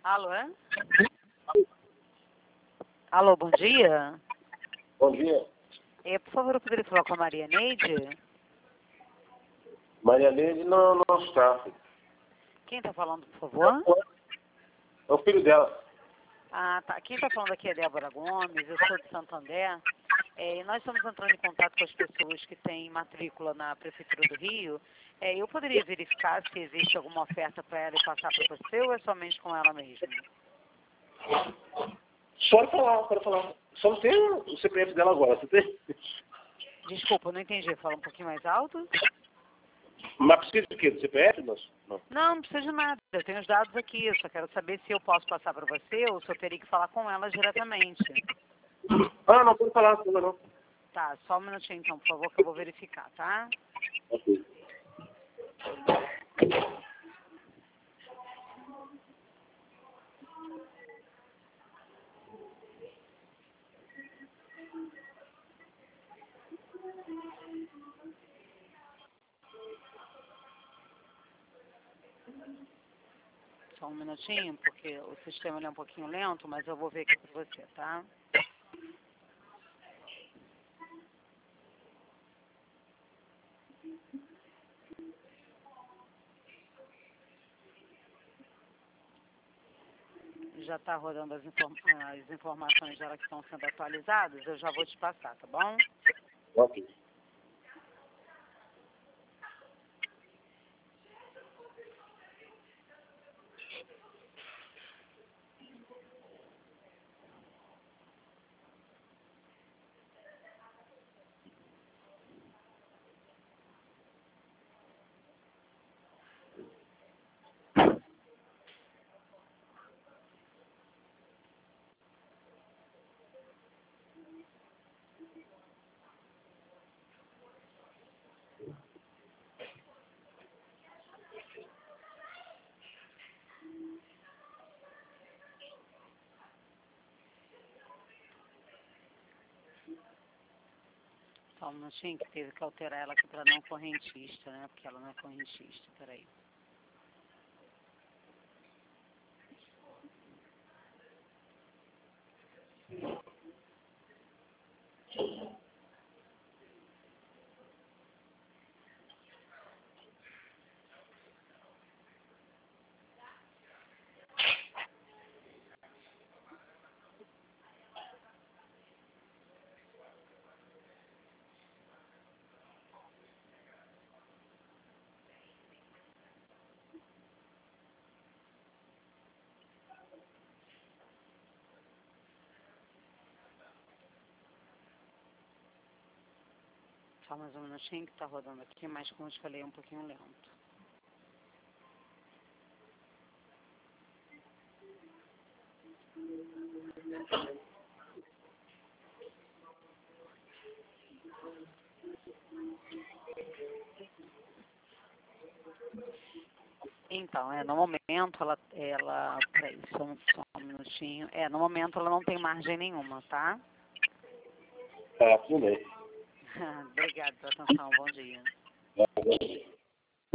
Alô, é? Alô, bom dia. Bom dia. Por favor, eu poderia falar com a Maria Neide? Maria Neide não está. Quem está falando, por favor? É o filho dela. Ah, tá. Quem está falando aqui é Débora Gomes, eu sou de Santo André. E nós estamos entrando em contato com as pessoas que têm matrícula na Prefeitura do Rio. Eu poderia verificar se existe alguma oferta para ela e passar para você ou é somente com ela mesmo? Pode falar. Só não tem o CPF dela agora, você tem? Desculpa, eu não entendi. Fala um pouquinho mais alto? Mas precisa do quê? Do CPF? Não. Não precisa de nada. Eu tenho os dados aqui. Eu só quero saber se eu posso passar para você ou se eu teria que falar com ela diretamente. Não pode falar, não. Tá, só um minutinho então, por favor, que eu vou verificar, tá? Ok. Só um minutinho, porque o sistema ele é um pouquinho lento, mas eu vou ver aqui para você, tá? Já está rodando as informações dela que estão sendo atualizadas, eu já vou te passar, tá bom? Ok. Só um minutinho que teve que alterar ela aqui para não correntista, né? Porque ela não é correntista, peraí. Só mais um minutinho que está rodando aqui, mas como eu te falei, é um pouquinho lento. Então, no momento peraí, só um minutinho. No momento ela não tem margem nenhuma, tá? Tá, tudo bem. Obrigada pela atenção, bom dia. Tá, bom dia.